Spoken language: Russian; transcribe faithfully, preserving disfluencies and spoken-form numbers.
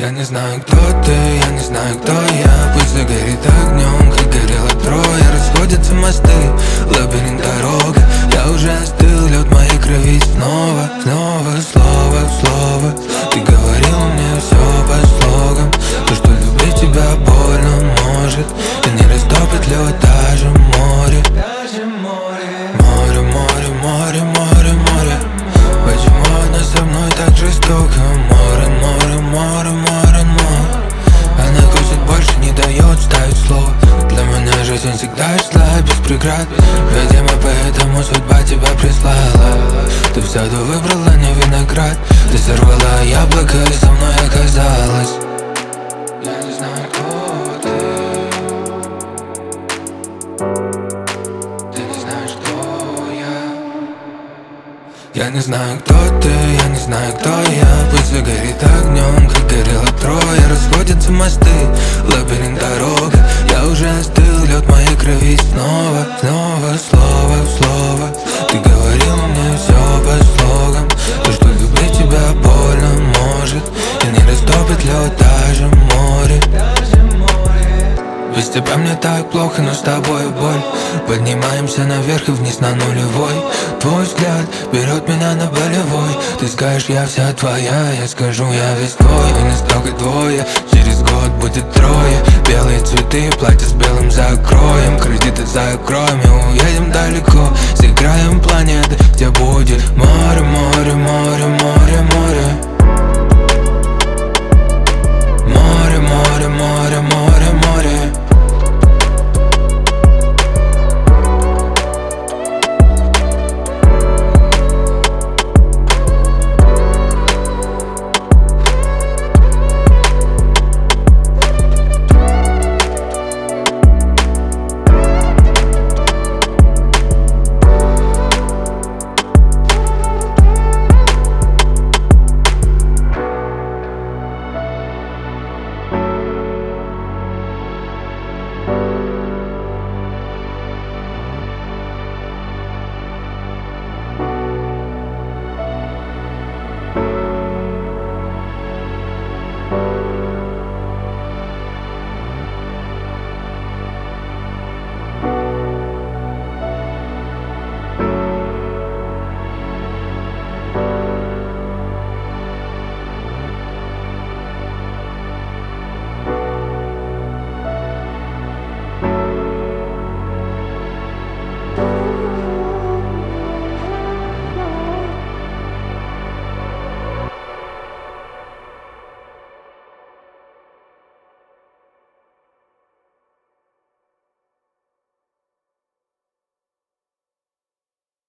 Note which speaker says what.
Speaker 1: Я не знаю, кто ты, я не знаю, кто я. Пусть загорит огнем, как горело трое. Расходятся мосты, лабиринт дорог. Я уже остыл, лед моей крови снова. Снова слово в слово. Ты говорил мне все по слогам. То, что любить тебя больно может, и не растопит лед даже море. Море, море, море, море, море. Почему она со мной так жестоко? Море, море, море, море, море. Она хочет больше, не дает ставить слово. Для меня жизнь всегда шла без преград. Видимо, поэтому судьба тебя прислала. Ты в саду выбрала не виноград. Ты сорвала яблоко и со мной оказалась. Я не знаю, кто ты. Ты не знаешь, кто я. Я не знаю, кто ты, я не знаю, кто я. Пусть загорит огнем, как горело трое. Расходятся мосты, лабиринт дорог. Я уже остыл, лед моей крови снова. Снова слово в слово. Ты говорил мне все по слогам. То, что любить тебя больно может, и не растопит лед даже море. Без тебя мне так плохо, но с тобой боль. Поднимаемся наверх и вниз на нулевой. Твой взгляд берет меня на болевой. Ты скажешь, я вся твоя, я скажу, я весь твой. И нас только двое, через год будет трое. Белые цветы, платье с белым закроем. Кредиты закроем и уедем далеко. Сыграем планеты, где будет море, море, море, море.